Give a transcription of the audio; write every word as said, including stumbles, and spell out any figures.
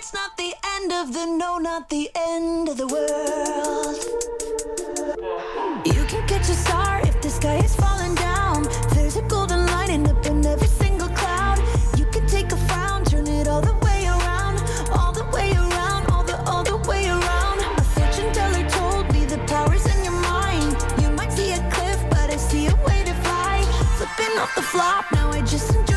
it's not the end of the, no, not the end of the world. You can catch a star if the sky is falling down. There's a golden lining up in every single cloud. You can take a frown, turn it all the way around, all the way around, all the, all the way around. A fortune teller told me the power's in your mind. You might see a cliff, but I see a way to fly. Flipping off the flop, now I just enjoy